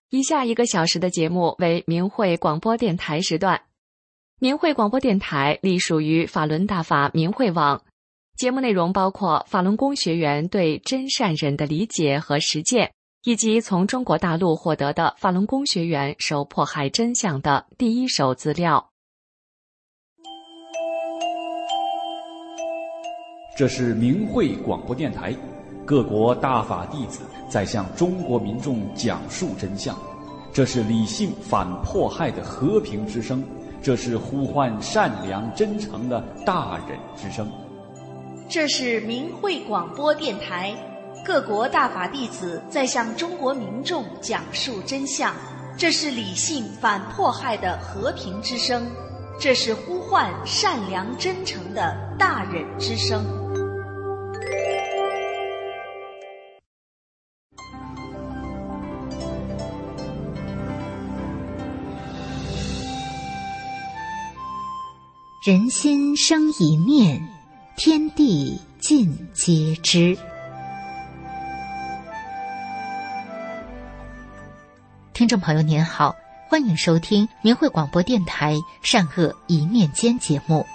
以下1个小时的节目为明慧广播电台时段。明慧广播电台隶属于法轮大法明慧网，节目内容包括法轮功学员对真善忍的理解和实践，以及从中国大陆获得的法轮功学员受迫害真相的第一手资料。 这是明慧广播电台，各国大法弟子在向中国民众讲述真相，这是理性反迫害的和平之声，这是呼唤善良真诚的大忍之声。 这是明慧广播电台，各国大法弟子在向中国民众讲述真相，这是理性反迫害的和平之声，这是呼唤善良真诚的大忍之声。 人心生一念，天地尽皆知。听众朋友您好，欢迎收听明慧广播电台善恶一念间节目。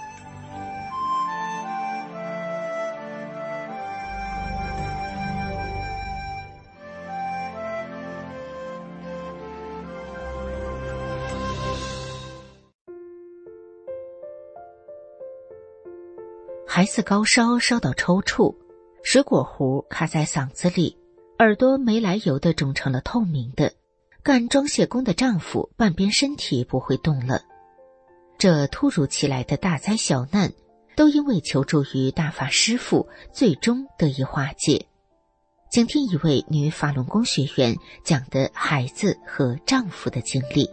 孩子高烧，烧到抽搐，水果核卡在嗓子里，耳朵没来由的肿成了透明的，干装卸工的丈夫半边身体不会动了。这突如其来的大灾小难，都因为求助于大法师父，最终得以化解。请听一位女法轮功学员讲的孩子和丈夫的经历。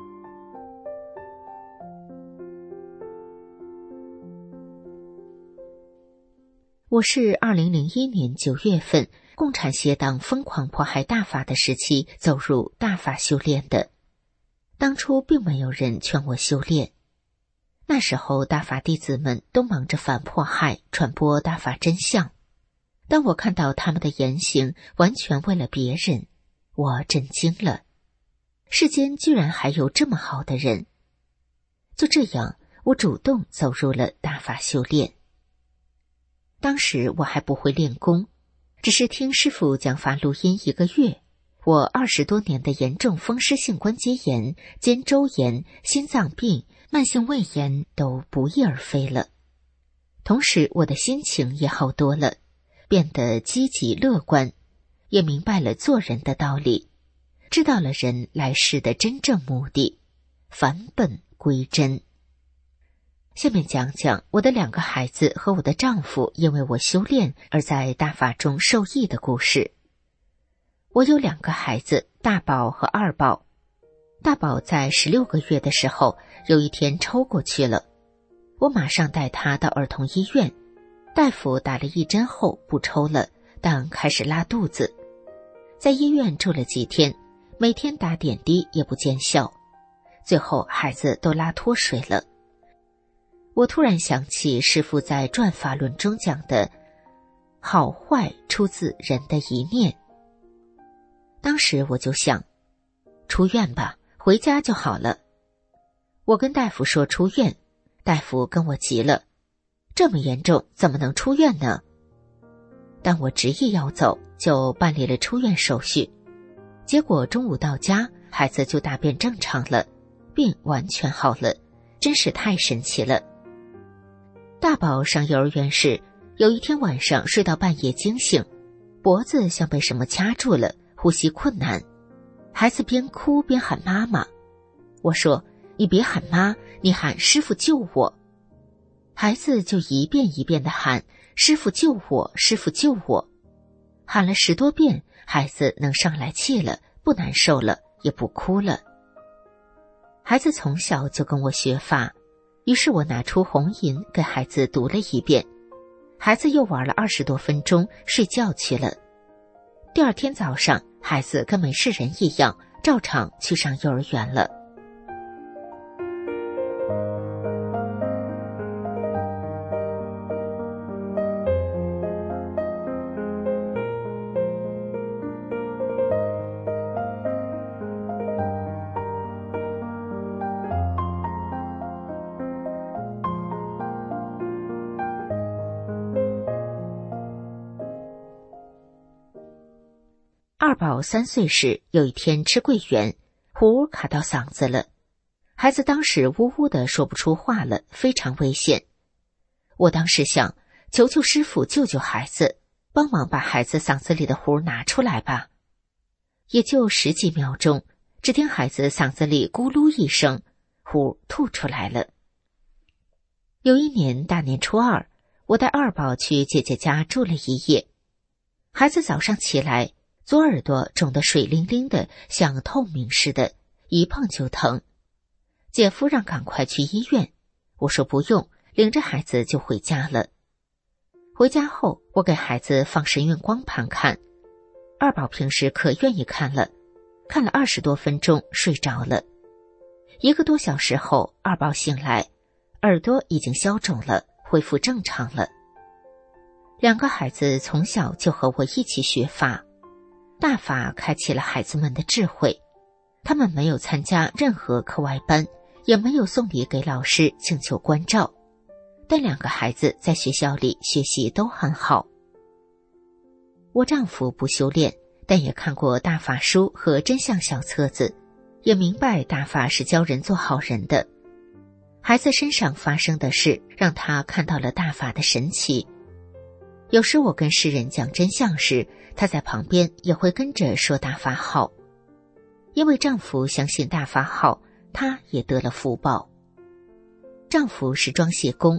我是2001年9月份共产协党疯狂迫害大法的时期走入大法修炼的。当初并没有人劝我修炼，那时候大法弟子们都忙着反迫害，传播大法真相。当我看到他们的言行完全为了别人，我震惊了。世间居然还有这么好的人。就这样，我主动走入了大法修炼。当时我还不会练功，只是听师父讲法录音1个月，我20多年的严重风湿性关节炎、肩周炎、心脏病、慢性胃炎都不翼而飞了。同时我的心情也好多了，变得积极乐观，也明白了做人的道理，知道了人来世的真正目的，返本归真。下面讲讲我的2个孩子和我的丈夫因为我修炼而在大法中受益的故事。我有2个孩子，大宝和二宝。大宝在16个月的时候，有一天抽过去了，我马上带他到儿童医院，大夫打了1针后不抽了，但开始拉肚子。在医院住了几天，每天打点滴也不见效，最后孩子都拉脱水了。我突然想起师父在转法论中讲的好坏出自人的一念。当时我就想，出院吧，回家就好了。我跟大夫说出院，大夫跟我急了，这么严重怎么能出院呢？但我执意要走，就办理了出院手续。结果中午到家，孩子就大便正常了，病完全好了，真是太神奇了。大宝上幼儿园时，有一天晚上睡到半夜惊醒，脖子像被什么掐住了，呼吸困难。孩子边哭边喊妈妈。我说，你别喊妈，你喊师父救我。孩子就一遍一遍地喊，师父救我，师父救我。喊了10多遍，孩子能上来气了，不难受了，也不哭了。孩子从小就跟我学法，于是我拿出红银给孩子读了1遍，孩子又玩了20多分钟，睡觉去了。第2天早上，孩子跟没事人一样，照常去上幼儿园了。 二宝3岁时，有一天吃桂圆，壶卡到嗓子了。孩子当时呜呜的说不出话了，非常危险。我当时想，求求师傅救救孩子，帮忙把孩子嗓子里的壶拿出来吧。也就10几秒钟，只听孩子嗓子里咕噜一声，壶吐出来了。有一年大年初2，我带二宝去姐姐家住了一夜。孩子早上起来，左耳朵肿得水灵灵的，像透明似的，一碰就疼。姐夫让赶快去医院，我说不用，领着孩子就回家了。回家后，我给孩子放神韵光盘看，二宝平时可愿意看了，看了20多分钟睡着了。1个多小时后，二宝醒来，耳朵已经消肿了，恢复正常了。2个孩子从小就和我一起学法，大法开启了孩子们的智慧。他们没有参加任何课外班，也没有送礼给老师请求关照，但2个孩子在学校里学习都很好。我丈夫不修炼，但也看过大法书和真相小册子，也明白大法是教人做好人的。孩子身上发生的事让他看到了大法的神奇。有时我跟世人讲真相时，他在旁边也会跟着说大法好。因为丈夫相信大法好，他也得了福报。丈夫是装卸工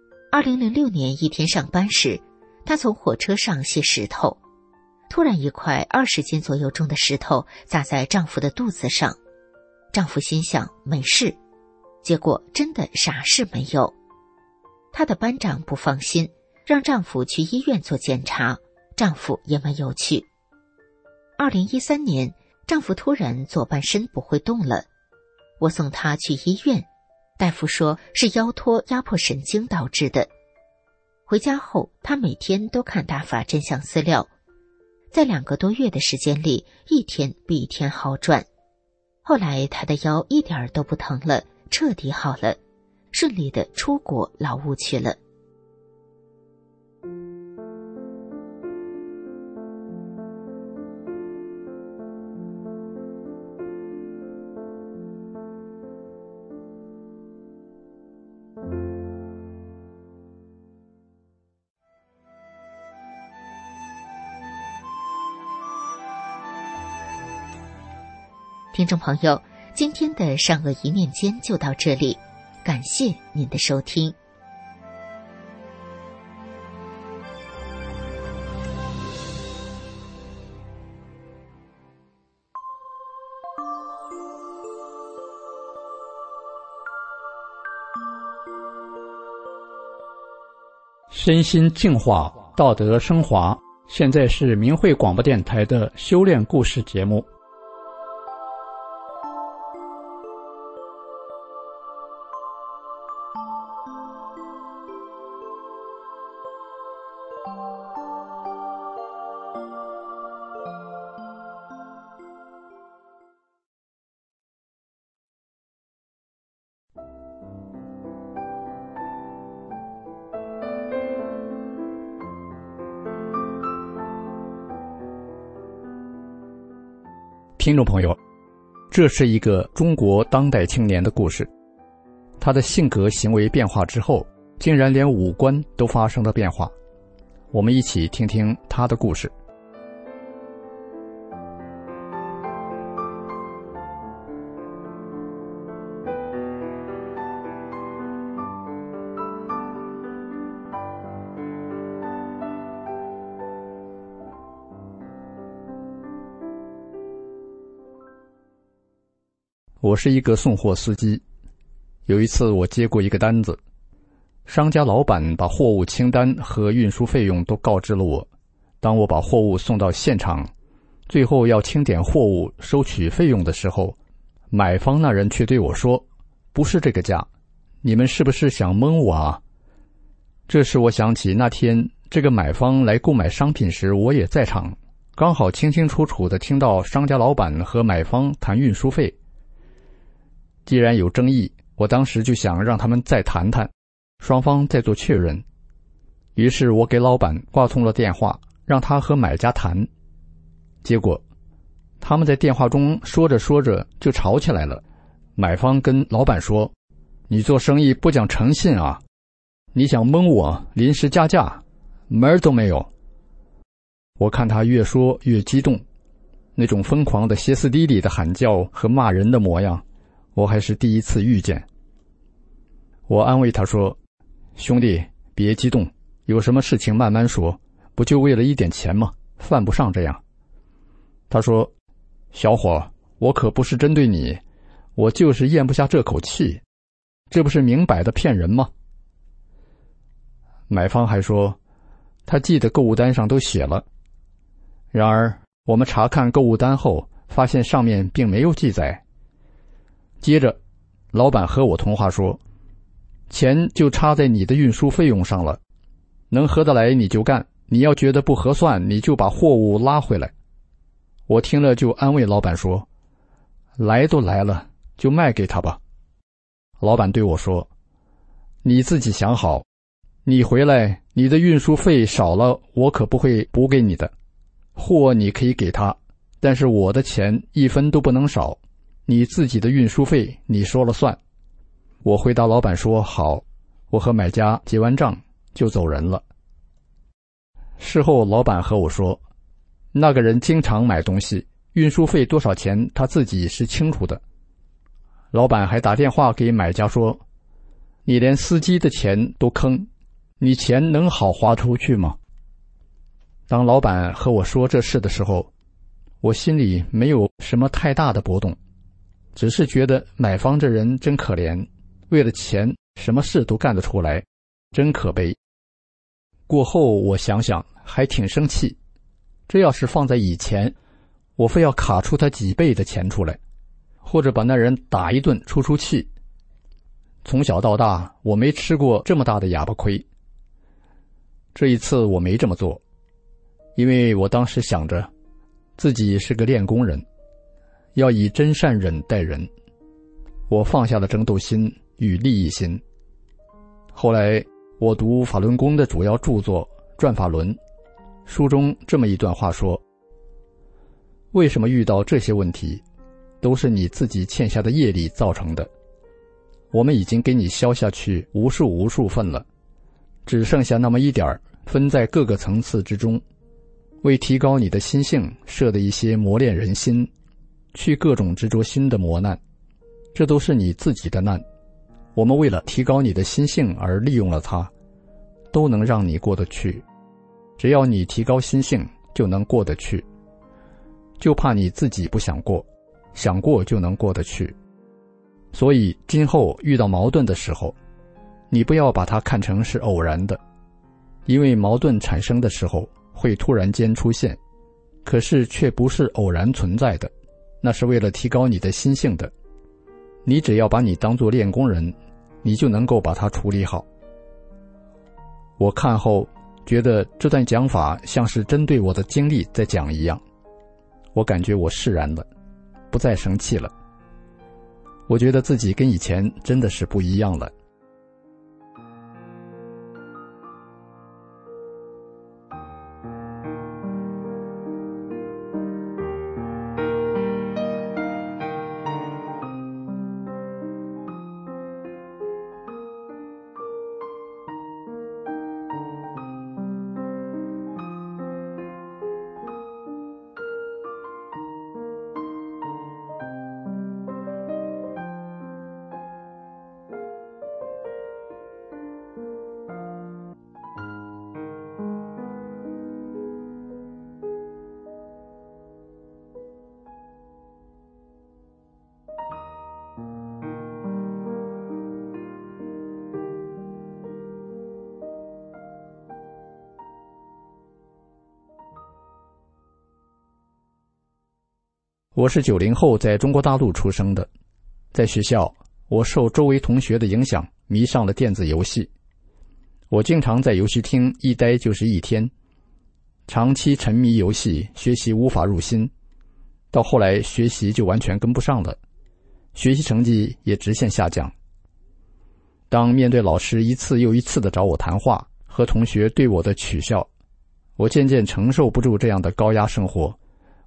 ，2006年一天上班时，他从火车上卸石头，突然一块20斤左右重的石头砸在丈夫的肚子上。丈夫心想没事，结果真的啥事没有。她的班长不放心，让丈夫去医院做检查，丈夫也没有去。2013年，丈夫突然左半身不会动了，我送他去医院，大夫说是腰托压迫神经导致的。回家后，他每天都看大法真相资料，在2个多月的时间里，一天比一天好转。后来他的腰一点都不疼了，彻底好了，顺利的出国劳务去了。听众朋友，今天的善恶一念间就到这里，感谢您的收听。 身心净化，道德升华。现在是明慧广播电台的修炼故事节目。听众朋友，这是一个中国当代青年的故事。他的性格行为变化之后，竟然连五官都发生了变化。我们一起听听他的故事。我是一个送货司机，有一次我接过一个单子，商家老板把货物清单和运输费用都告知了我。当我把货物送到现场，最后要清点货物收取费用的时候，买方那人却对我说，不是这个价，你们是不是想蒙我啊？这时我想起那天这个买方来购买商品时我也在场，刚好清清楚楚地听到商家老板和买方谈运输费。既然有争议，我当时就想让他们再谈谈，双方再做确认。于是我给老板挂通了电话，让他和买家谈。结果他们在电话中说着说着就吵起来了。买方跟老板说：“你做生意不讲诚信啊！你想蒙我临时加价，门儿都没有。”我看他越说越激动，那种疯狂的歇斯底里的喊叫和骂人的模样，我还是第一次遇见。我安慰他说：“兄弟，别激动，有什么事情慢慢说，不就为了一点钱吗？犯不上这样。”他说：“小伙，我可不是针对你，我就是咽不下这口气，这不是明摆的骗人吗？”买方还说，他记得购物单上都写了。然而我们查看购物单后，发现上面并没有记载。接着老板和我通话说，钱就差在你的运输费用上了，能合得来你就干，你要觉得不合算，你就把货物拉回来。我听了就安慰老板说，来都来了，就卖给他吧。老板对我说，你自己想好，你回来你的运输费少了，我可不会补给你的。货你可以给他，但是我的钱一分都不能少，你自己的运输费你说了算。我回答老板说好，我和买家结完账就走人了。事后老板和我说，那个人经常买东西，运输费多少钱他自己是清楚的。老板还打电话给买家说，你连司机的钱都坑，你钱能好花出去吗？当老板和我说这事的时候，我心里没有什么太大的波动，只是觉得买方这人真可怜，为了钱什么事都干得出来，真可悲。过后我想想还挺生气，这要是放在以前，我非要卡出他几倍的钱出来，或者把那人打一顿出气。从小到大我没吃过这么大的哑巴亏。这一次我没这么做，因为我当时想着自己是个练功人，要以真善忍待人。我放下了争斗心与利益心。后来我读法轮功的主要著作《转法轮》，书中这么一段话说，为什么遇到这些问题，都是你自己欠下的业力造成的。我们已经给你消下去无数份了，只剩下那么一点分在各个层次之中，为提高你的心性设的一些磨练人心，去各种执着心的磨难，这都是你自己的难。我们为了提高你的心性而利用了它，都能让你过得去。只要你提高心性，就能过得去。就怕你自己不想过，想过就能过得去。所以今后遇到矛盾的时候，你不要把它看成是偶然的，因为矛盾产生的时候会突然间出现，可是却不是偶然存在的，那是为了提高你的心性的。你只要把你当作练功人，你就能够把它处理好。我看后觉得这段讲法像是针对我的经历在讲一样，我感觉我释然了，不再生气了。我觉得自己跟以前真的是不一样了。我是90后在中国大陆出生的，在学校，我受周围同学的影响，迷上了电子游戏。我经常在游戏厅一待就是一天，长期沉迷游戏，学习无法入心，到后来学习就完全跟不上了，学习成绩也直线下降。当面对老师一次又一次的找我谈话，和同学对我的取笑，我渐渐承受不住这样的高压生活，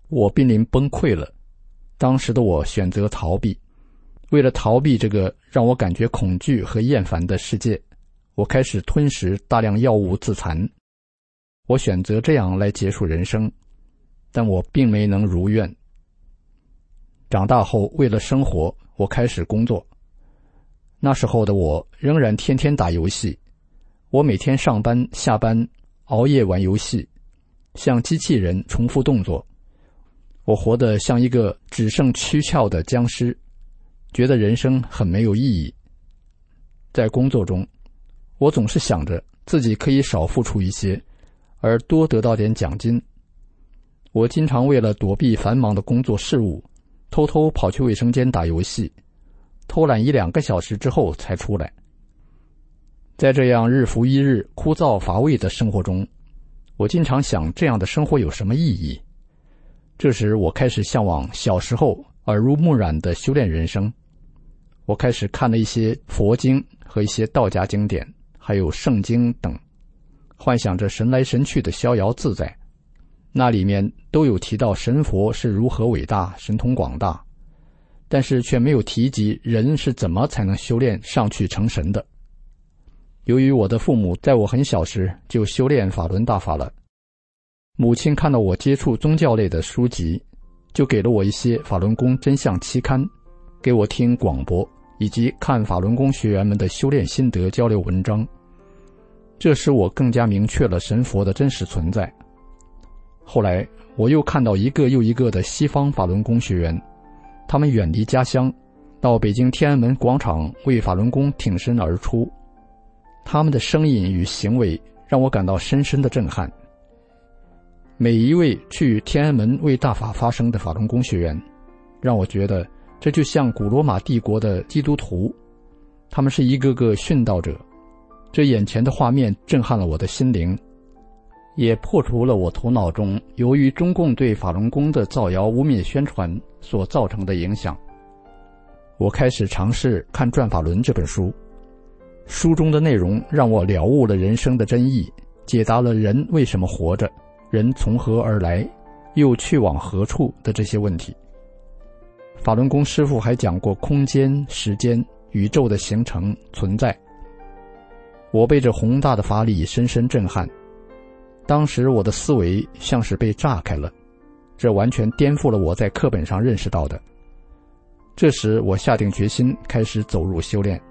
我濒临崩溃了。当时的我选择逃避，为了逃避这个让我感觉恐惧和厌烦的世界，我开始吞食大量药物自残。我选择这样来结束人生，但我并没能如愿。长大后，为了生活，我开始工作。那时候的我仍然天天打游戏，我每天上班下班熬夜玩游戏，像机器人重复动作。我活得像一个只剩躯壳的僵尸，觉得人生很没有意义。在工作中，我总是想着自己可以少付出一些，而多得到点奖金。我经常为了躲避繁忙的工作事务，偷偷跑去卫生间打游戏，偷懒1-2个小时之后才出来。在这样日复一日枯燥乏味的生活中，我经常想这样的生活有什么意义？这时我开始向往小时候耳濡目染的修炼人生。我开始看了一些佛经和一些道家经典，还有圣经等，幻想着神来神去的逍遥自在。那里面都有提到神佛是如何伟大，神通广大，但是却没有提及人是怎么才能修炼上去成神的。由于我的父母在我很小时就修炼法轮大法了，母亲看到我接触宗教类的书籍，就给了我一些法轮功真相期刊，给我听广播，以及看法轮功学员们的修炼心得交流文章。这使我更加明确了神佛的真实存在。后来我又看到一个又一个的西方法轮功学员，他们远离家乡，到北京天安门广场为法轮功挺身而出。他们的声音与行为让我感到深深的震撼。每一位去天安门为大法发声的法轮功学员，让我觉得这就像古罗马帝国的基督徒，他们是一个个殉道者。这眼前的画面震撼了我的心灵，也破除了我头脑中由于中共对法轮功的造谣污蔑宣传所造成的影响。我开始尝试看《转法轮》这本书，书中的内容让我了悟了人生的真意，解答了人为什么活着，人从何而来，又去往何处的这些问题。法轮功师父还讲过空间、时间、宇宙的形成、存在。我被这宏大的法理深深震撼，当时我的思维像是被炸开了，这完全颠覆了我在课本上认识到的。这时我下定决心开始走入修炼。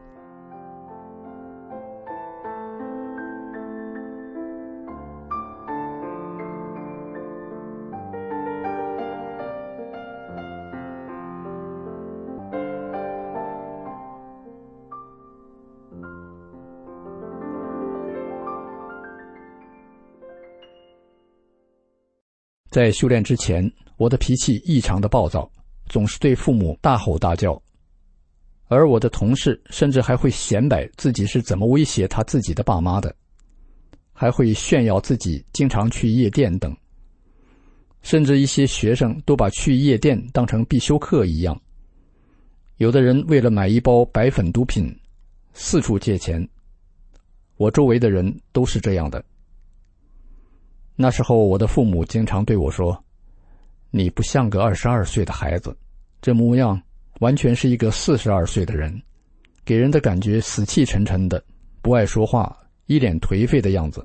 在修炼之前，我的脾气异常的暴躁，总是对父母大吼大叫，而我的同事甚至还会显摆自己是怎么威胁他自己的爸妈的，还会炫耀自己经常去夜店等，甚至一些学生都把去夜店当成必修课一样。有的人为了买一包白粉毒品四处借钱，我周围的人都是这样的。那时候我的父母经常对我说，你不像个22岁的孩子，这模样完全是一个42岁的人，给人的感觉死气沉沉的，不爱说话，一脸颓废的样子。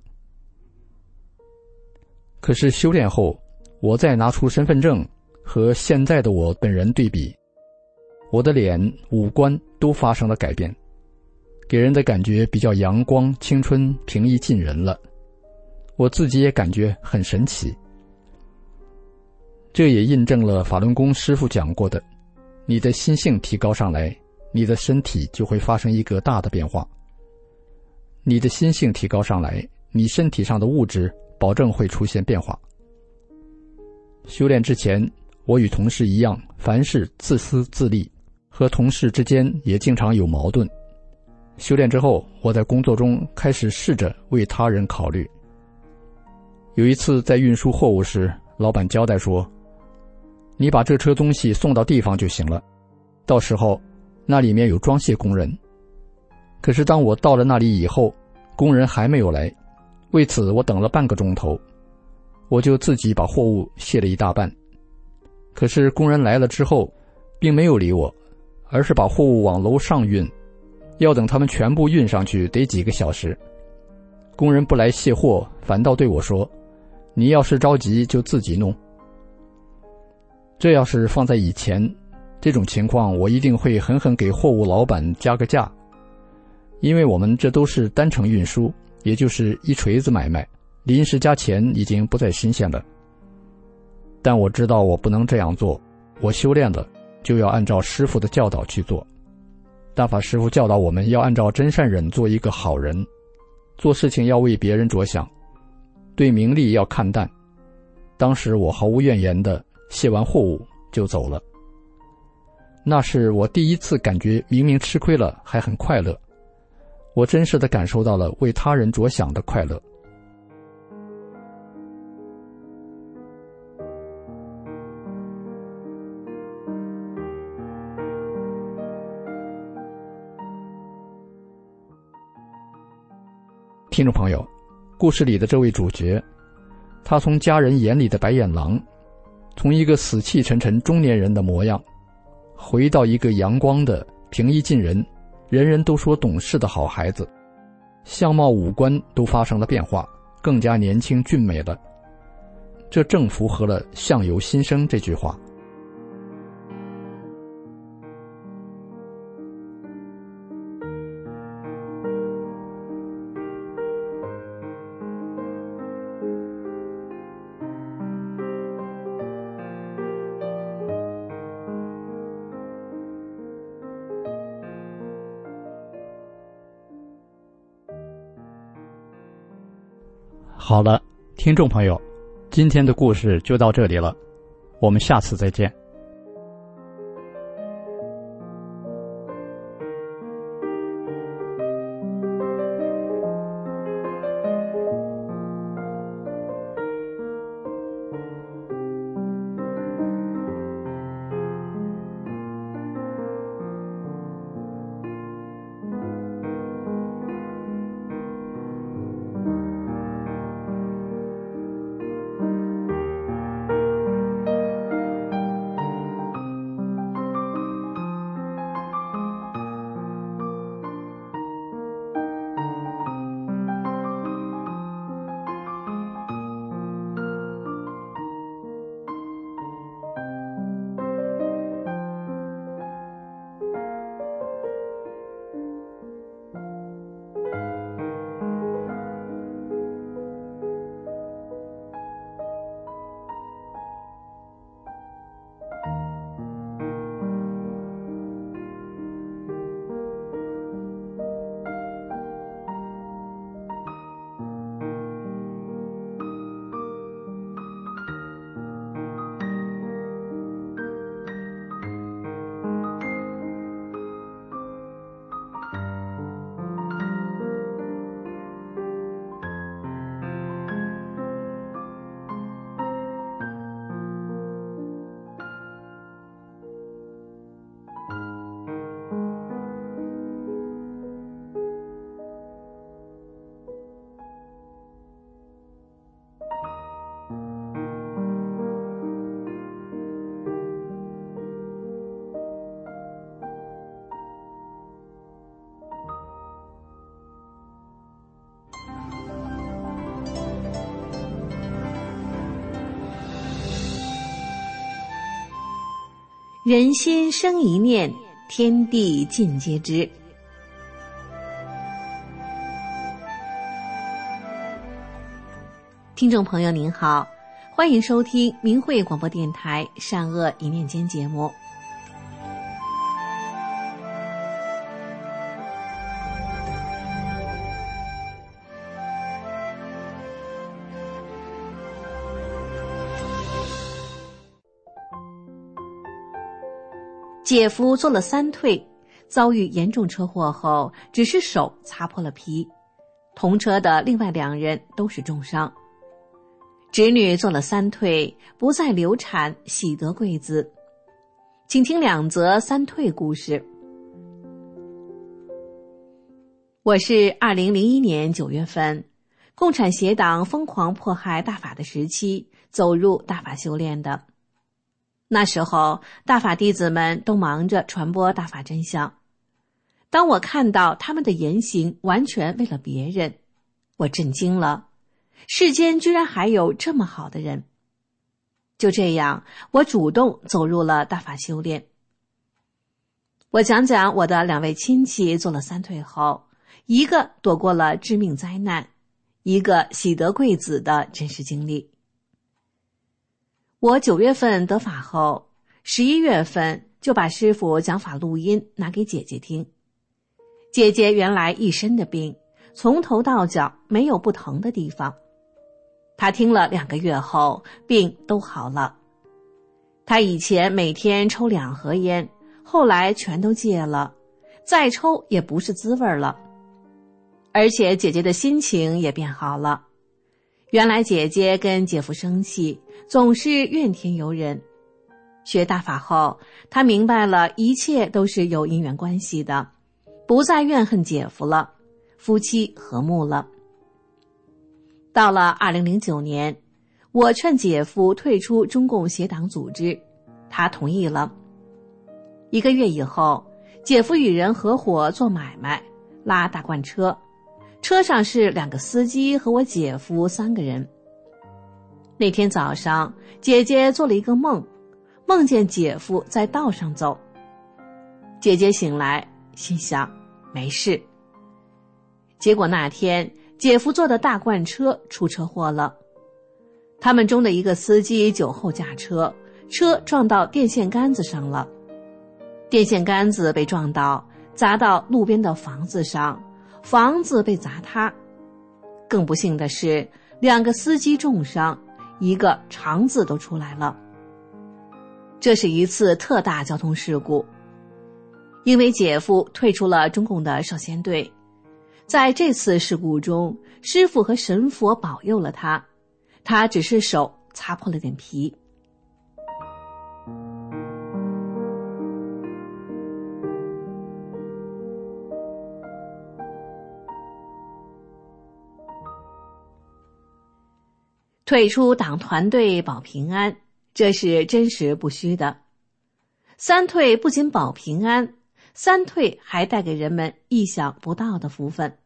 可是修炼后，我再拿出身份证和现在的我本人对比，我的脸、五官都发生了改变，给人的感觉比较阳光、青春、平易近人了。我自己也感觉很神奇。这也印证了法轮功师父讲过的，你的心性提高上来，你的身体就会发生一个大的变化。你的心性提高上来，你身体上的物质保证会出现变化。修炼之前，我与同事一样，凡事自私自利，和同事之间也经常有矛盾。修炼之后，我在工作中开始试着为他人考虑。有一次在运输货物时，老板交代说，你把这车东西送到地方就行了，到时候那里面有装卸工人。可是当我到了那里以后，工人还没有来，为此我等了半个钟头，我就自己把货物卸了一大半。 可是工人来了之后，并没有理我，而是把货物往楼上运，要等他们全部运上去得几个小时。工人不来卸货，反倒对我说：“你要是着急就自己弄。”这要是放在以前，这种情况我一定会狠狠给货物老板加个价，因为我们这都是单程运输，也就是一锤子买卖，临时加钱已经不再新鲜了。但我知道我不能这样做，我修炼了，就要按照师父的教导去做。大法师父教导我们要按照真善忍做一个好人，做事情要为别人着想，对名利要看淡。当时我毫无怨言的卸完货物就走了。那是我第一次感觉明明吃亏了还很快乐，我真实的感受到了为他人着想的快乐。听众朋友，故事里的这位主角，他从家人眼里的白眼狼，从一个死气沉沉中年人的模样，回到一个阳光的平易近人，人人都说懂事的好孩子，相貌五官都发生了变化，更加年轻俊美了。这正符合了相由心生这句话。好了，听众朋友，今天的故事就到这里了，我们下次再见。 人心生一念，天地尽皆知。听众朋友您好，欢迎收听明慧广播电台善恶一念间节目。姐夫做了3退，遭遇严重车祸后，只是手擦破了皮，同车的另外2人都是重伤。侄女做了3退，不再流产，喜得贵子。请听2则3退故事。我是2001年9月份，共产协党疯狂迫害大法的时期，走入大法修炼的。 那时候大法弟子们都忙着传播大法真相。当我看到他们的言行完全为了别人，我震惊了，世间居然还有这么好的人。就这样，我主动走入了大法修炼。我讲讲我的2位亲戚做了3退后，一个躲过了致命灾难，一个喜得贵子的真实经历。我9月份得法后，11月份就把师父讲法录音拿给姐姐听。姐姐原来一身的病，从头到脚没有不疼的地方。她听了2个月后，病都好了。她以前每天抽2盒烟，后来全都戒了，再抽也不是滋味了。而且姐姐的心情也变好了。原来姐姐跟姐夫生气，总是怨天尤人。学大法后，她明白了一切都是有因缘关系的，不再怨恨姐夫了，夫妻和睦了。到了2009年，我劝姐夫退出中共邪党组织，他同意了。1个月以后，姐夫与人合伙做买卖，拉大罐车，车上是2个司机和我姐夫3个人。那天早上，姐姐做了一个梦，梦见姐夫在道上走。姐姐醒来，心想没事。结果那天姐夫坐的大罐车出车祸了，他们中的一个司机酒后驾车，车撞到电线杆子上了，电线杆子被撞倒，砸到路边的房子上，房子被砸塌。更不幸的是，2个司机重伤，一个肠子都出来了。这是一次特大交通事故。因为姐夫退出了中共的少先队，在这次事故中，师父和神佛保佑了他，他只是手擦破了点皮。退出党团队保平安，这是真实不虚的。3退不仅保平安，3退还带给人们意想不到的福分。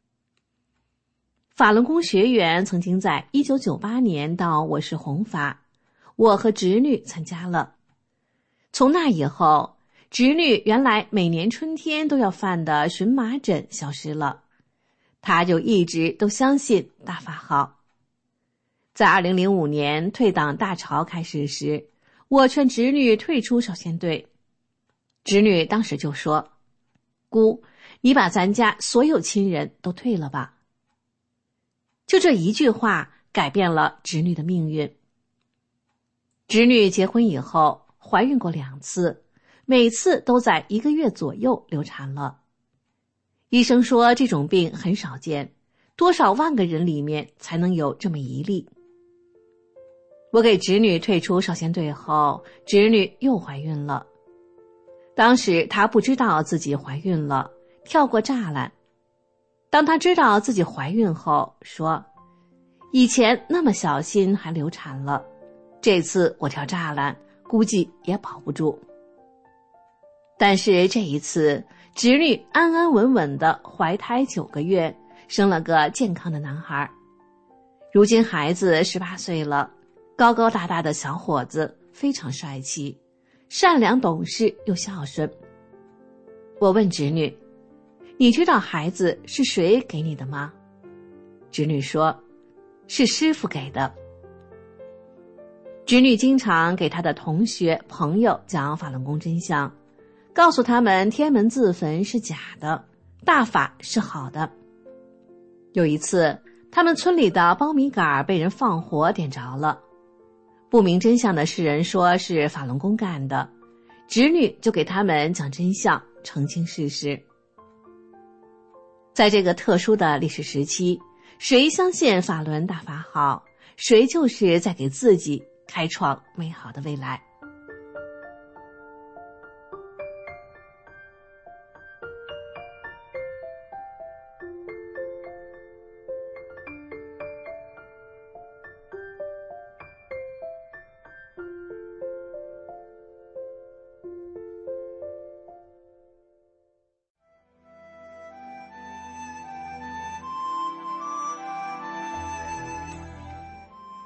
法轮功学员曾经在1998年到我市弘法，我和侄女参加了。从那以后，侄女原来每年春天都要犯的荨麻疹消失了，她就一直都相信大法好。在2005年退党大潮开始时，我劝侄女退出少先队。侄女当时就说：“姑，你把咱家所有亲人都退了吧。”就这一句话改变了侄女的命运。侄女结婚以后怀孕过2次，每次都在1个月左右流产了。医生说这种病很少见，多少万个人里面才能有这么一例。我给侄女退出少先队后，侄女又怀孕了。当时她不知道自己怀孕了，跳过栅栏。当她知道自己怀孕后，说：“以前那么小心还流产了，这次我跳栅栏，估计也保不住。”但是这一次，侄女安安稳稳地怀胎9个月，生了个健康的男孩。如今孩子18岁了，高高大大的小伙子，非常帅气，善良懂事又孝顺。我问侄女：“你知道孩子是谁给你的吗？”侄女说：“是师父给的。”侄女经常给她的同学朋友讲法轮功真相，告诉他们天门自焚是假的，大法是好的。有一次，他们村里的苞米杆被人放火点着了，不明真相的世人说是法轮功干的，侄女就给他们讲真相，澄清事实。在这个特殊的历史时期，谁相信法轮大法好，谁就是在给自己开创美好的未来。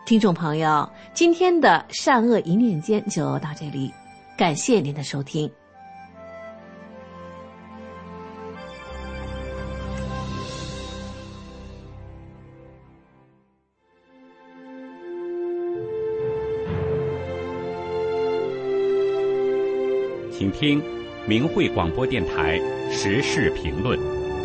听众朋友，今天的善恶一念间就到这里，感谢您的收听。 请听明慧广播电台时事评论。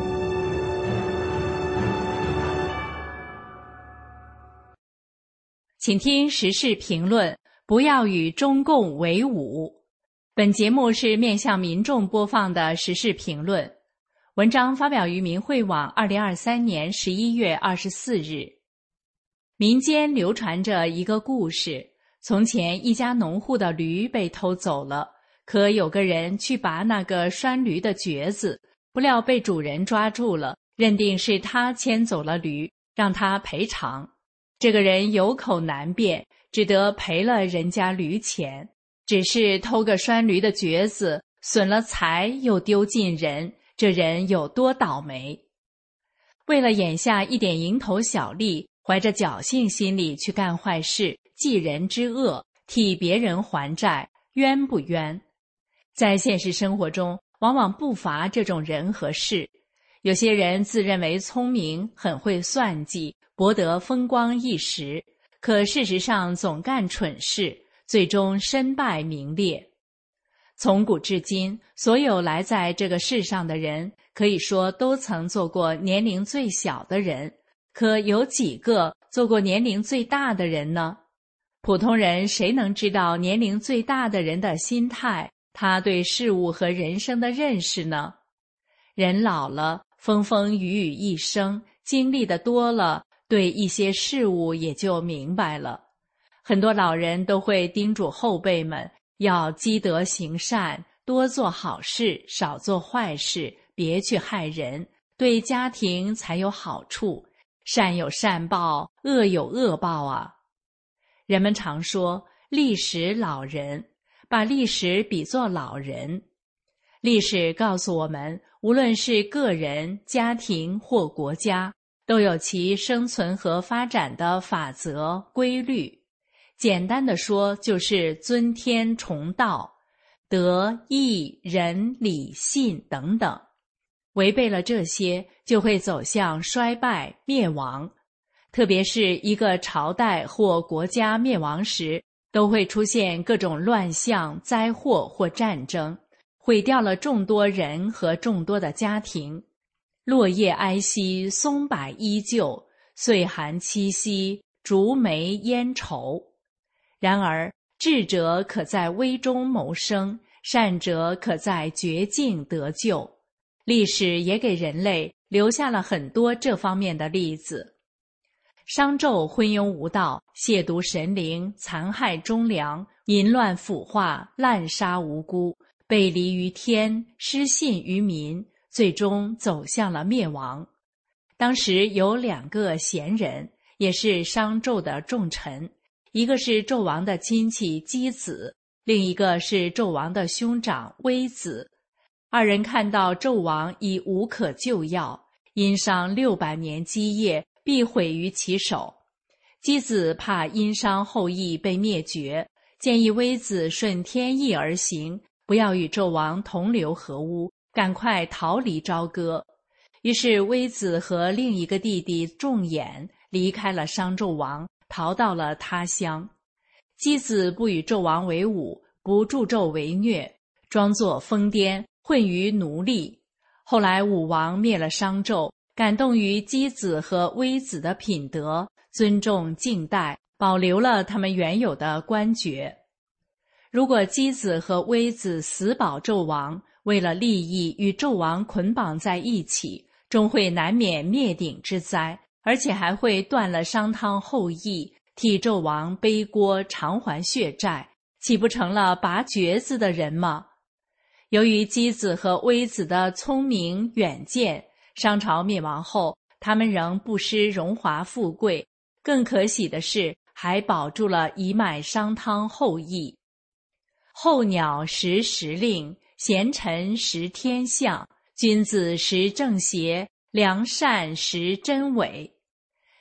请听时事评论，不要与中共为伍。本节目是面向民众播放的时事评论，文章发表于明慧网2023年11月24日。民间流传着一个故事，从前一家农户的驴被偷走了，可有个人去拔那个拴驴的橛子，不料被主人抓住了，认定是他牵走了驴，让他赔偿。这个人有口难辩，只得赔了人家驴钱。只是偷个拴驴的橛子，损了财又丢尽人，这人有多倒霉？为了眼下一点蝇头小利，怀着侥幸心理去干坏事，济人之恶，替别人还债，冤不冤？在现实生活中，往往不乏这种人和事。有些人自认为聪明，很会算计，博得风光一时，可事实上总干蠢事，最终身败名裂。从古至今，所有来在这个世上的人，可以说都曾做过年龄最小的人，可有几个做过年龄最大的人呢？普通人谁能知道年龄最大的人的心态，他对事物和人生的认识呢？人老了，风风雨雨一生，经历的多了，对一些事物也就明白了。很多老人都会叮嘱后辈们要积德行善，多做好事，少做坏事，别去害人，对家庭才有好处。善有善报，恶有恶报啊！人们常说历史老人，把历史比作老人。历史告诉我们，无论是个人、家庭或国家，都有其生存和发展的法则、规律。简单的说，就是尊天崇道、德、义、仁、礼、信等等。违背了这些，就会走向衰败、灭亡。特别是一个朝代或国家灭亡时，都会出现各种乱象、灾祸或战争，毁掉了众多人和众多的家庭。落叶哀惜，松柏依旧，岁寒凄惜，竹梅烟愁。然而，智者可在危中谋生，善者可在绝境得救。历史也给人类留下了很多这方面的例子。商纣昏庸无道，亵渎神灵，残害忠良，淫乱腐化，滥杀无辜，背离于天，失信于民，最终走向了灭亡。当时有2个贤人，也是商纣的重臣，一个是纣王的亲戚箕子，另一个是纣王的兄长微子。2人看到纣王已无可救药，殷商600年基业必毁于其手。箕子怕殷商后裔被灭绝，建议微子顺天意而行，不要与纣王同流合污，赶快逃离朝歌。于是微子和另一个弟弟仲衍离开了商纣王，逃到了他乡。箕子不与纣王为伍，不助纣为虐，装作疯癫，混于奴隶。后来武王灭了商纣，感动于箕子和微子的品德，尊重敬戴，保留了他们原有的官爵。如果箕子和微子死保纣王，为了利益与纣王捆绑在一起，终会难免灭顶之灾，而且还会断了商汤后裔，替纣王背锅偿还血债，岂不成了拔橛子的人吗？由于箕子和微子的聪明远见，商朝灭亡后，他们仍不失荣华富贵，更可喜的是，还保住了一脉商汤后裔。候鸟识时令，贤臣识天象，君子识正邪，良善识真伪。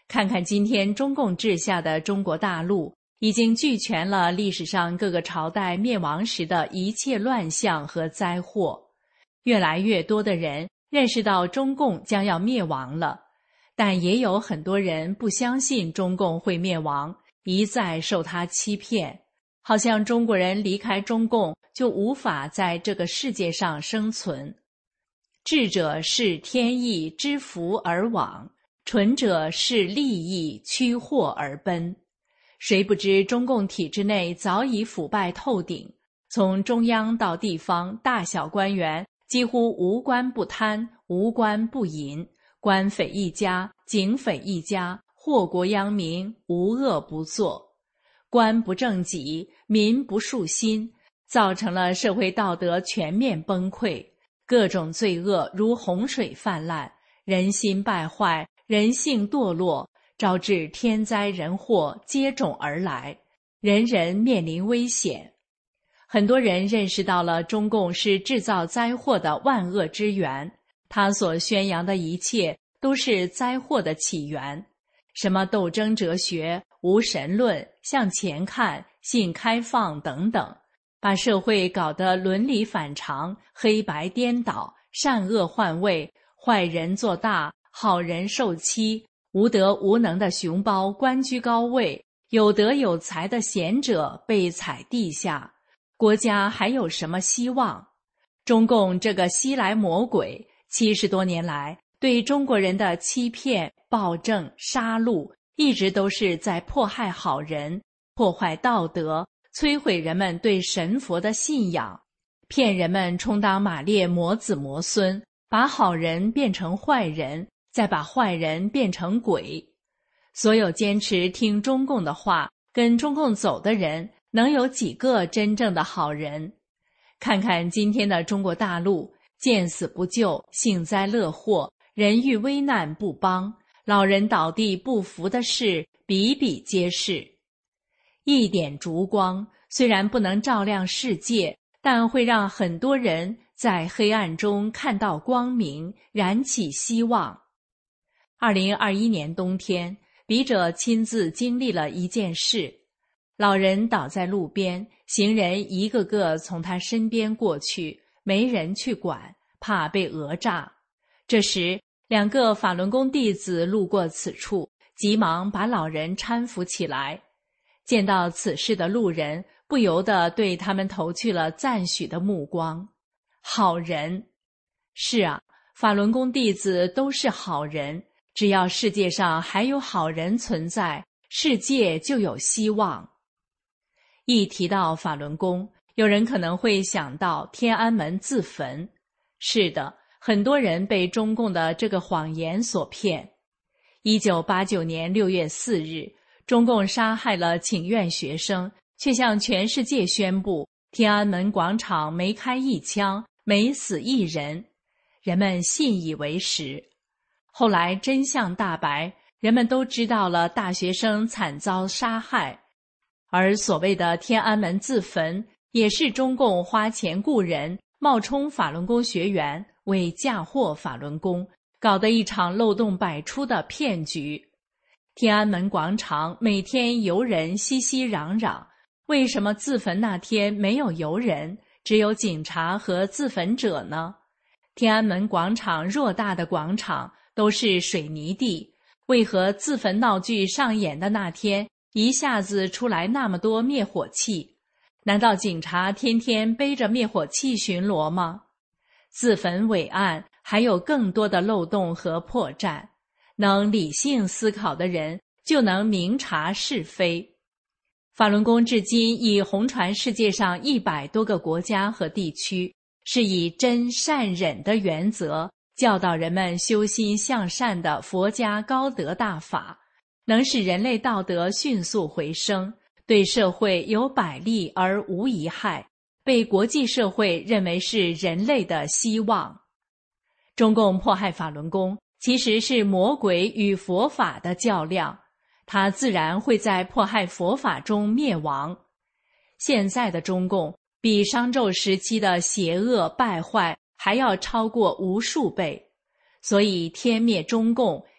看看今天中共治下的中国大陆，已经俱全了历史上各个朝代灭亡时的一切乱象和灾祸。越来越多的人认识到中共将要灭亡了，但也有很多人不相信中共会灭亡，一再受他欺骗，好像中国人离开中共就无法在这个世界上生存。智者视天意知福而往，蠢者视利益趋祸而奔。谁不知中共体制内早已腐败透顶，从中央到地方，大小官员几乎无官不贪，无官不淫，官匪一家，警匪一家，祸国殃民，无恶不作。官不正己，民不树心，造成了社会道德全面崩溃，各种罪恶如洪水泛滥，人心败坏，人性堕落，招致天灾人祸接踵而来，人人面临危险。很多人认识到了中共是制造灾祸的万恶之源，他所宣扬的一切都是灾祸的起源，什么斗争哲学、无神论、向前看、性开放等等，把社会搞得伦理反常，黑白颠倒，善恶换位，坏人做大，好人受欺，无德无能的熊猫官居高位，有德有才的贤者被踩地下，国家还有什么希望？中共这个西来魔鬼70多年来对中国人的欺骗、暴政、杀戮，一直都是在迫害好人，破坏道德，摧毁人们对神佛的信仰，骗人们充当马列魔子魔孙，把好人变成坏人，再把坏人变成鬼。所有坚持听中共的话，跟中共走的人，能有几个真正的好人？看看今天的中国大陆，见死不救，幸灾乐祸，人遇危难不帮，老人倒地不扶的事比比皆是。一点烛光虽然不能照亮世界，但会让很多人在黑暗中看到光明，燃起希望。2021年冬天，笔者亲自经历了一件事。老人倒在路边，行人一个个从他身边过去，没人去管，怕被讹诈。这时2个法轮功弟子路过此处，急忙把老人搀扶起来。见到此事的路人不由得对他们投去了赞许的目光。好人！是啊，法轮功弟子都是好人，只要世界上还有好人存在，世界就有希望。一提到法轮功，有人可能会想到天安门自焚。是的，很多人被中共的这个谎言所骗。1989年6月4日，中共杀害了请愿学生，却向全世界宣布天安门广场没开一枪，没死一人，人们信以为实。后来真相大白，人们都知道了大学生惨遭杀害，而所谓的天安门自焚，也是中共花钱雇人，冒充法轮功学员，为嫁祸法轮功，搞得一场漏洞百出的骗局。天安门广场每天游人熙熙攘攘，为什么自焚那天没有游人，只有警察和自焚者呢？天安门广场偌大的广场都是水泥地，为何自焚闹剧上演的那天一下子出来那么多灭火器？难道警察天天背着灭火器巡逻吗？自焚伟案还有更多的漏洞和破绽，能理性思考的人就能明察是非。法轮功至今已红传世界上100多个国家和地区，是以真善忍的原则教导人们修心向善的佛家高德大法，能使人类道德迅速回升，对社会有百利而无一害，被国际社会认为是人类的希望。中共迫害法轮功，其实是魔鬼与佛法的较量，它自然会在迫害佛法中灭亡。现在的中共比商纣时期的邪恶败坏还要超过无数倍，所以天灭中共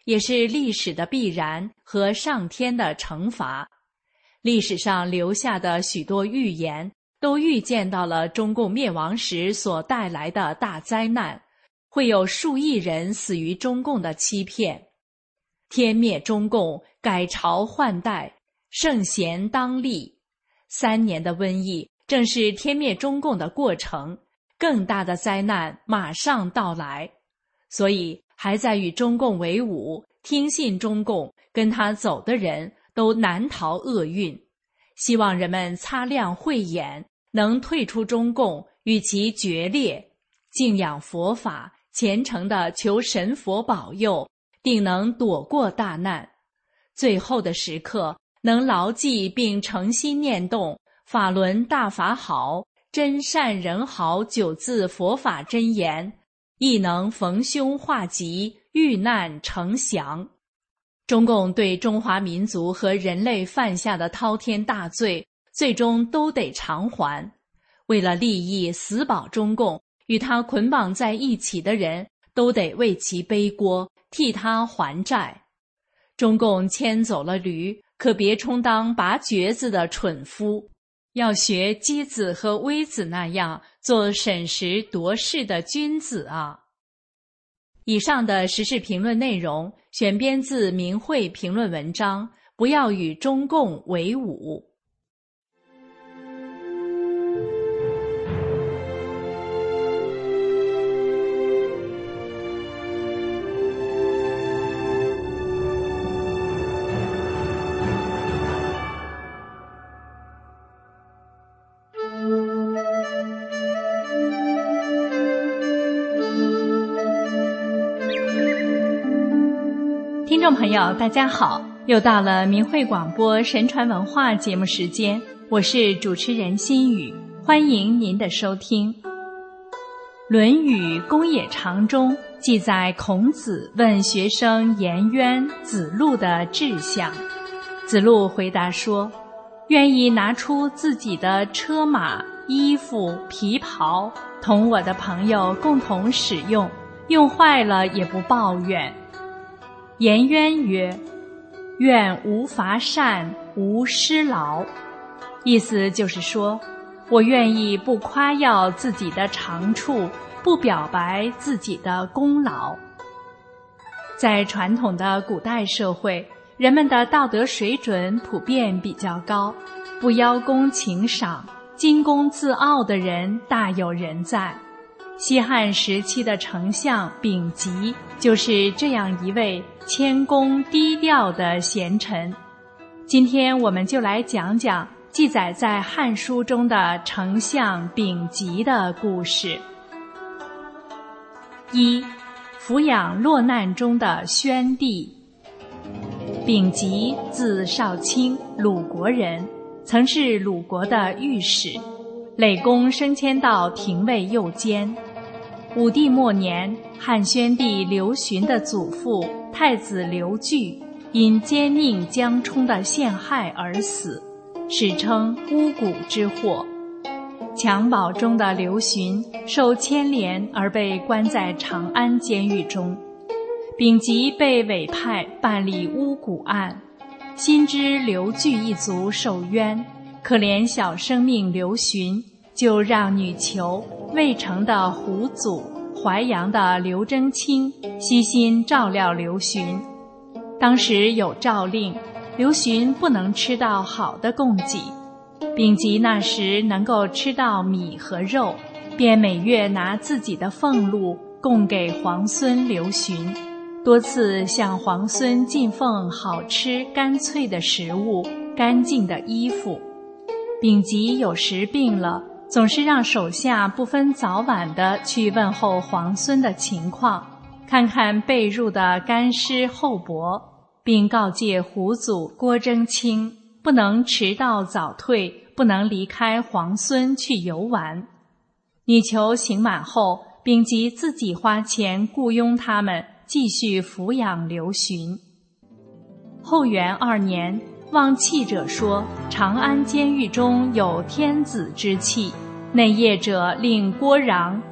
也是历史的必然和上天的惩罚。历史上留下的许多预言，都预见到了中共灭亡时所带来的大灾难，会有数亿人死于中共的欺骗。天灭中共，改朝换代，圣贤当立。3年的瘟疫正是天灭中共的过程，更大的灾难马上到来。所以还在与中共为伍，听信中共，跟他走的人都难逃厄运。希望人们擦亮慧眼，能退出中共，与其决裂，敬仰佛法，虔诚地求神佛保佑，定能躲过大难。最后的时刻，能牢记并诚心念动法轮大法好，真善人好9字佛法真言，亦能逢凶化吉，遇难成祥。中共对中华民族和人类犯下的滔天大罪，最终都得偿还。为了利益死保中共，与他捆绑在一起的人都得为其背锅，替他还债。中共牵走了驴，可别充当拔橛子的蠢夫，要学箕子和微子那样做审时度势的君子啊！以上的时事评论内容选编自明慧评论文章《不要与中共为伍》。听众朋友大家好，又到了明慧广播神传文化节目时间，我是主持人心语，欢迎您的收听。论语公冶长中记载孔子问学生颜渊、子路的志向。子路回答说，愿意拿出自己的车马、衣服、皮袍，同我的朋友共同使用，用坏了也不抱怨。颜渊曰，愿无乏善，无失劳。意思就是说，我愿意不夸耀自己的长处，不表白自己的功劳。在传统的古代社会，人们的道德水准普遍比较高，不邀功请赏、矜功自傲的人大有人在。西汉时期的丞相丙吉就是这样一位谦恭低调的贤臣。今天我们就来讲讲记载在《汉书》中的丞相丙吉的故事。1. 抚养落难中的宣帝。丙吉字少卿，鲁国人，曾是鲁国的御史，累功升迁到廷尉右监。武帝末年，汉宣帝刘询的祖父太子刘据因奸佞江充的陷害而死，史称巫蛊之祸。襁褓中的刘询受牵连而被关在长安监狱中，丙吉被委派办理巫蛊案，心知刘据一族受冤，可怜小生命刘询，就让女囚渭城的胡祖、淮阳的刘征卿悉心照料刘询。当时有诏令，刘询不能吃到好的供给，丙吉那时能够吃到米和肉，便每月拿自己的俸禄供给皇孙刘询，多次向皇孙进奉好吃干脆的食物、干净的衣服。丙吉有时病了，总是让手下不分早晚地去问候皇孙的情况，看看被褥的干湿厚薄，并告诫胡祖、郭征卿不能迟到早退，不能离开皇孙去游玩。女囚刑满后，丙吉自己花钱雇佣他们继续抚养刘询。后元2年，望气者说长安监狱中有天子之气，内业者令郭穰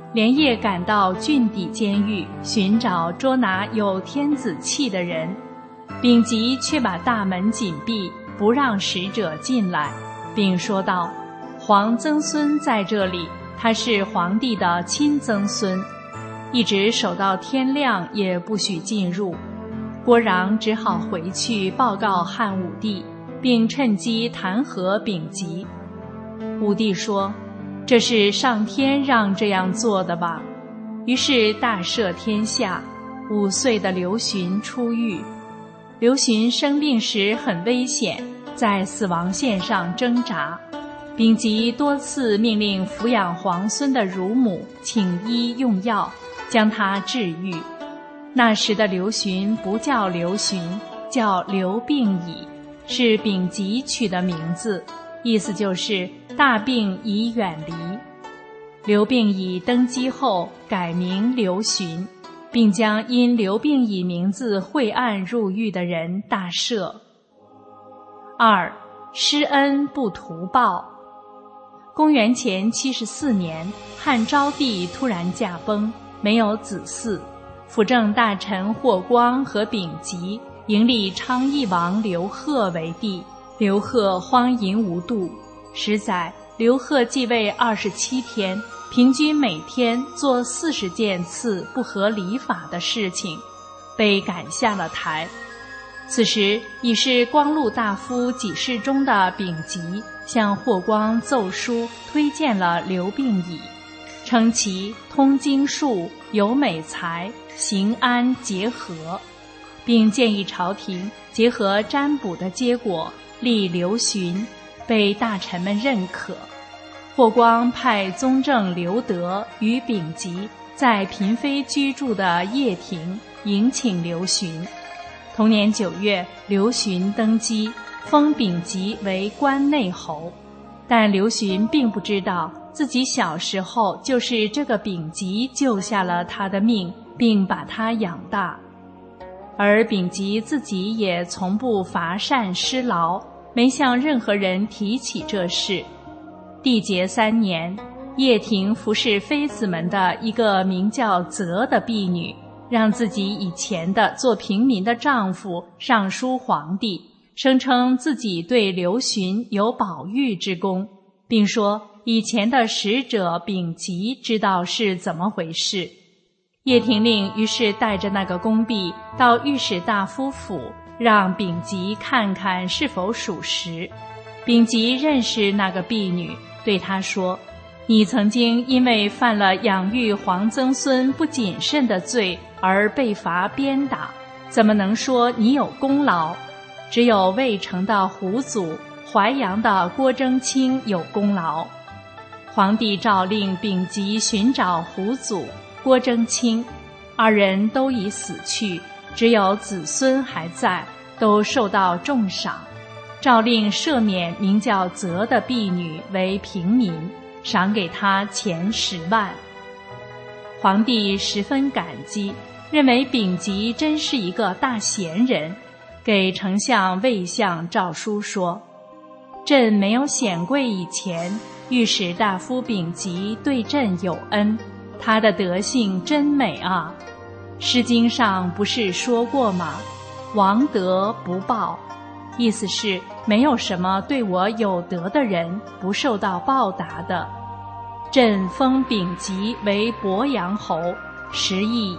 连夜赶到郡邸监狱，寻找捉拿有天子气的人。丙吉却把大门紧闭，不让使者进来，并说道：皇曾孙在这里，他是皇帝的亲曾孙，一直守到天亮也不许进入。郭壤只好回去报告汉武帝，并趁机弹劾丙吉。武帝说：这是上天让这样做的吧？于是大赦天下。5岁的刘询出狱。刘询生病时很危险，在死亡线上挣扎。丙吉多次命令抚养皇孙的乳母请医用药，将他治愈。那时的刘询不叫刘询，叫刘病已，是丙吉取的名字，意思就是大病已远离。刘病已登基后改名刘询，并将因刘病已名字讳案入狱的人大赦。2. 施恩不图报。公元前74年，汉昭帝突然驾崩，没有子嗣。辅政大臣霍光和丙吉迎立昌邑王刘贺为帝。刘贺荒淫无度，10载，刘贺继位27天，平均每天做40件次不合礼法的事情，被赶下了台。此时已是光禄大夫给事中的丙吉向霍光奏书推荐了刘病已，称其通经术，有美才，行安结合，并建议朝廷结合占卜的结果立刘询，被大臣们认可。霍光派宗正刘德与丙吉在嫔妃居住的掖庭迎请刘询。同年9月，刘询登基，封丙吉为关内侯。但刘询并不知道自己小时候就是这个丙吉救下了他的命，并把他养大。而丙吉自己也从不乏善施劳，没向任何人提起这事。缔结3年，掖庭服侍妃子们的一个名叫泽的婢女，让自己以前的做平民的丈夫上书皇帝，声称自己对刘询有保育之功，并说以前的使者丙吉知道是怎么回事。掖庭令于是带着那个宫婢到御史大夫府，让丙吉看看是否属实。丙吉认识那个婢女，对她说：你曾经因为犯了养育皇曾孙不谨慎的罪而被罚鞭打，怎么能说你有功劳？只有魏城的胡祖、淮阳的郭征卿有功劳。皇帝诏令丙吉寻找胡祖、郭征卿，2人都已死去，只有子孙还在，都受到重赏。诏令赦免名叫泽的婢女为平民，赏给他钱10万。皇帝十分感激，认为丙吉真是一个大贤人，给丞相魏相诏书说：朕没有显贵以前，御史大夫丙吉对朕有恩，他的德性真美啊！诗经上不是说过吗？王德不报，意思是没有什么对我有德的人不受到报答的。朕封丙吉为鄱阳侯，10邑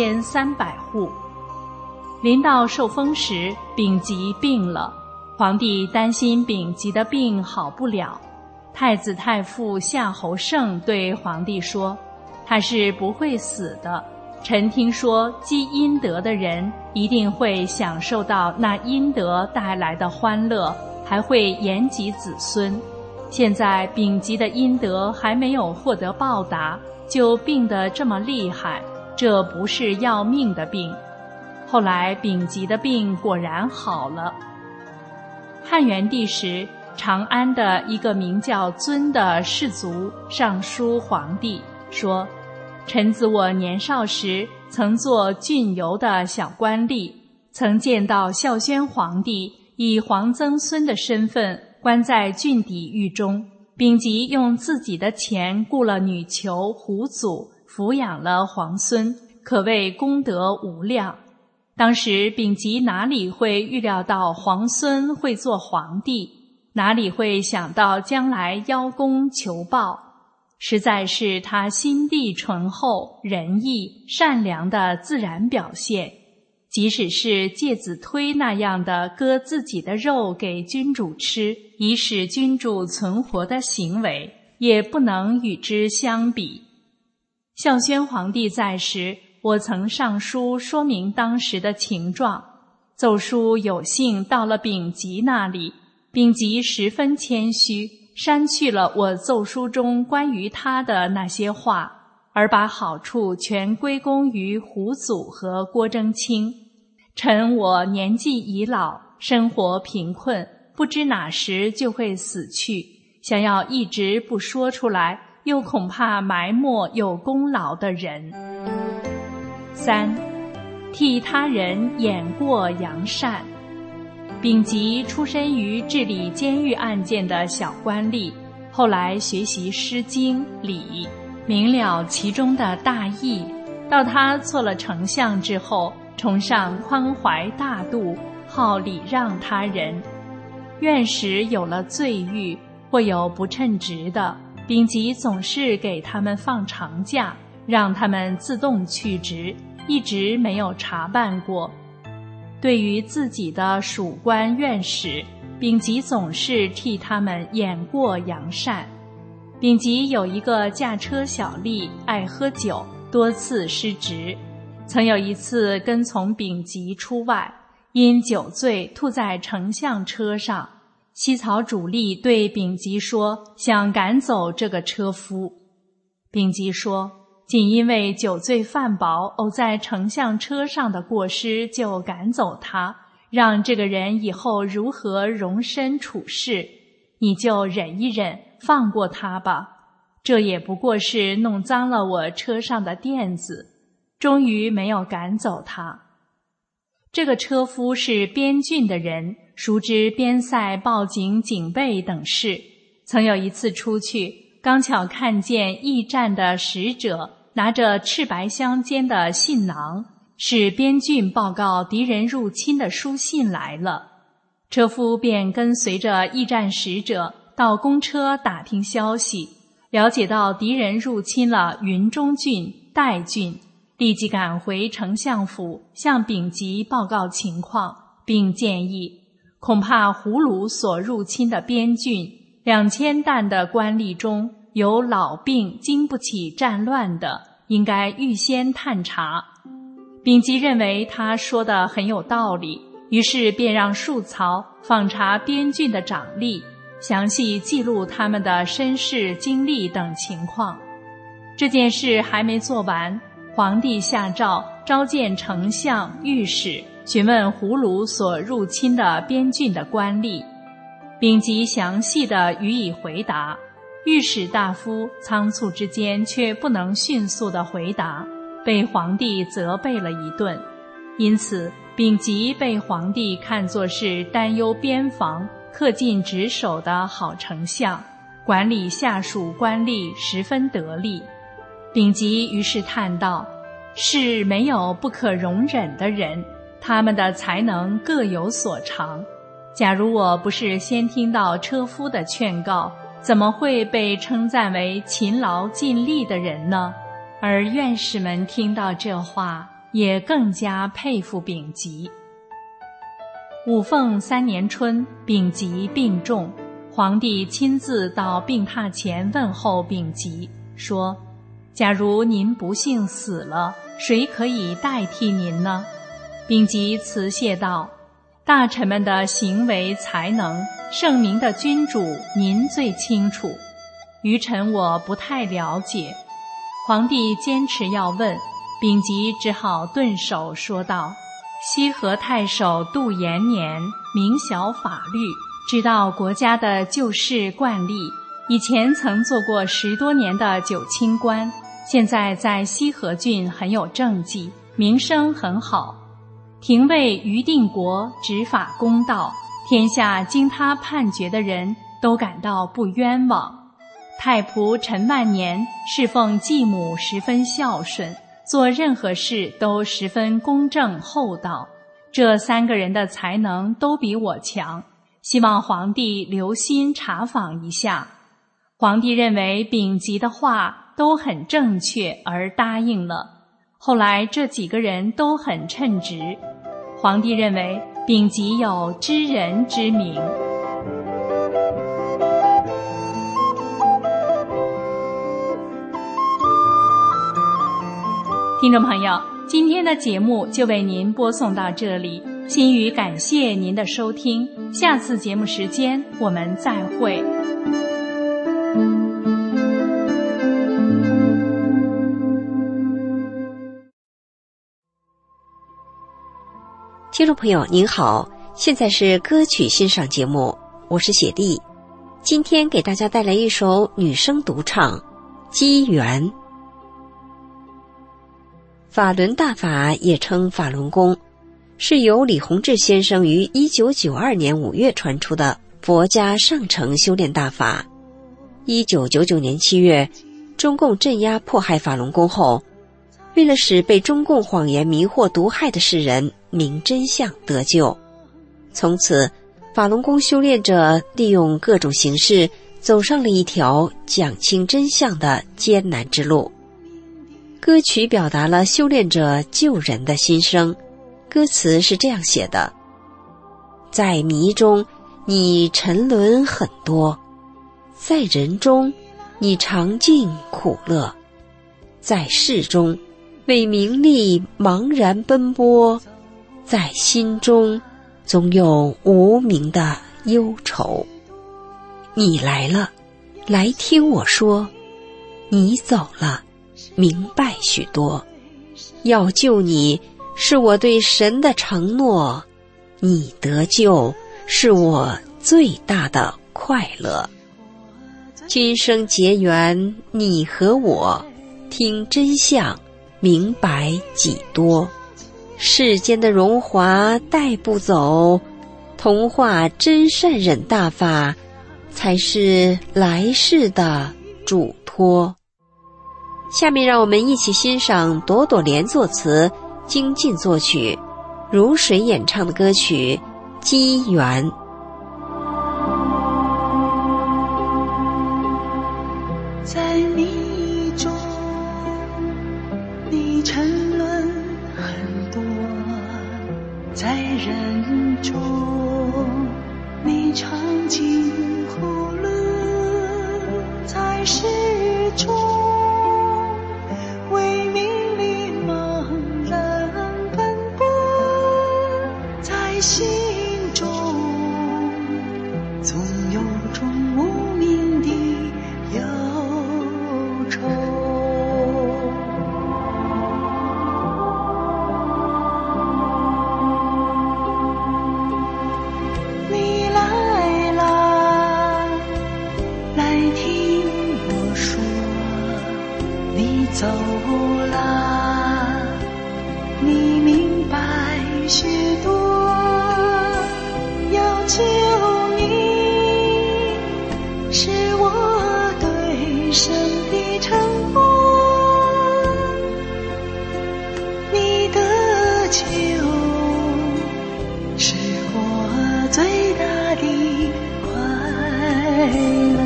1300户。临到受封时，丙吉病了，皇帝担心丙吉的病好不了。太子太傅夏侯胜对皇帝说：他是不会死的，臣听说积阴德的人一定会享受到那阴德带来的欢乐，还会延及子孙。现在丙吉的阴德还没有获得报答，就病得这么厉害，这不是要命的病。后来丙吉的病果然好了。汉元帝时，长安的一个名叫尊的士族上书皇帝，说：臣子我年少时曾做郡游的小官吏，曾见到孝宣皇帝以皇曾孙的身份关在郡邸狱中，丙吉用自己的钱雇了女囚胡祖， 抚养了皇孙，可谓功德无量。当时丙吉哪里会预料到皇孙会做皇帝，哪里会想到将来邀功求报，实在是他心地醇厚、仁义、善良的自然表现。即使是介子推那样的割自己的肉给君主吃，以使君主存活的行为，也不能与之相比。孝宣皇帝在时，我曾上书说明当时的情状，奏书有幸到了丙吉那里，丙吉十分谦虚，删去了我奏书中关于他的那些话，而把好处全归功于胡祖和郭征清。臣我年纪已老，生活贫困，不知哪时就会死去，想要一直不说出来，又恐怕埋没有功劳的人。3. 替他人掩过扬善。丙吉出身于治理监狱案件的小官吏，后来学习《诗经》礼，明了其中的大义。到他做了丞相之后，崇尚宽怀大度，好礼让他人。院使有了罪狱，或有不称职的，丙吉总是给他们放长假，让他们自动去职，一直没有查办过。对于自己的属官院使，丙吉总是替他们掩过扬善。丙吉有一个驾车小吏，爱喝酒，多次失职。曾有一次跟从丙吉出外，因酒醉吐在丞相车上，西曹主吏对丙吉说，想赶走这个车夫。丙吉说，仅因为酒醉饭饱偶在丞相车上的过失就赶走他，让这个人以后如何容身处世，你就忍一忍，放过他吧。这也不过是弄脏了我车上的垫子，终于没有赶走他。这个车夫是边郡的人，熟知边塞报警警备等事。曾有一次出去，刚巧看见驿站的使者拿着赤白相间的信囊，是边郡报告敌人入侵的书信来了。车夫便跟随着驿站使者到公车打听消息，了解到敌人入侵了云中郡、代郡，立即赶回丞相府向丙吉报告情况，并建议恐怕胡虏所入侵的边郡2000担的官吏中有老病经不起战乱的，应该预先探查。丙吉认为他说的很有道理，于是便让戍曹访查边郡的长吏，详细记录他们的身世经历等情况。这件事还没做完，皇帝下诏召见丞相、御史，询问胡虏所入侵的边郡的官吏。丙吉详细地予以回答，御史大夫仓促之间却不能迅速地回答，被皇帝责备了一顿。因此丙吉被皇帝看作是担忧边防、恪尽职守的好丞相，管理下属官吏十分得力。丙吉于是叹道，世没有不可容忍的人，他们的才能各有所长。假如我不是先听到车夫的劝告，怎么会被称赞为勤劳尽力的人呢？而院士们听到这话，也更加佩服丙吉。五凤3年春，丙吉病重，皇帝亲自到病榻前问候丙吉，说，假如您不幸死了，谁可以代替您呢？丙吉辞谢道，大臣们的行为才能，圣明的君主您最清楚，愚臣我不太了解。皇帝坚持要问，丙吉只好顿首说道，西河太守杜延年明晓法律，知道国家的旧事惯例，以前曾做过10多年的九卿官，现在在西河郡很有政绩，名声很好。廷尉于定国执法公道，天下经他判决的人都感到不冤枉。 太仆陈万年，侍奉继母十分孝顺，做任何事都十分公正厚道。这3个人的才能都比我强，希望皇帝留心查访一下。皇帝认为丙吉的话都很正确，而答应了。后来这几个人都很称职，皇帝认为丙吉有知人之明。听众朋友，今天的节目就为您播送到这里，心语感谢您的收听，下次节目时间我们再会。 听众朋友您好，现在是歌曲欣赏节目，我是雪莉。今天给大家带来一首女声独唱《机缘》。法轮大法也称法轮功，是由李洪志先生于1992年5月传出的佛家上乘修炼大法。1999年7月，中共镇压迫害法轮功后，为了使被中共谎言迷惑毒害的世人明真相得救，从此法轮功修炼者利用各种形式走上了一条讲清真相的艰难之路。歌曲表达了修炼者救人的心声，歌词是这样写的：在迷中你沉沦很多，在人中你尝尽苦乐，在世中为名利茫然奔波，在心中总有无名的忧愁。你来了，来听我说；你走了，明白许多。要救你是我对神的承诺，你得救是我最大的快乐。今生结缘你和我，听真相明白几多。世间的荣华带不走，同化真善忍大法才是来世的嘱托。下面让我们一起欣赏朵朵莲作词，精进作曲，如水演唱的歌曲《机缘》。 在迷中你沉沦很多，在人中你尝尽苦乐，在世中为名利茫然奔波，在心中总有种无名的忧愁。你来啦，来听我说；你走啦，你明白许多。要救你是我对神的承诺，你的救是我最大的快乐。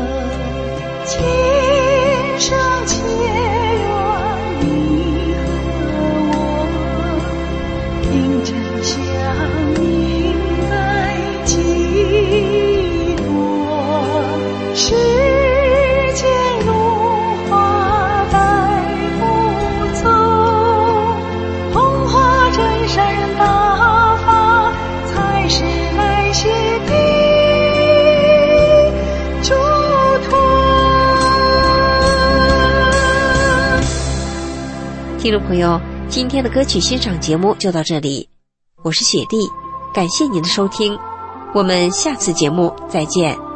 今生结缘你和我，听真相明白几多。世间荣华带不走，同化真善人大法才是来世的嘱托。 听众朋友，今天的歌曲欣赏节目就到这里，我是雪莉，感谢您的收听，我们下次节目再见。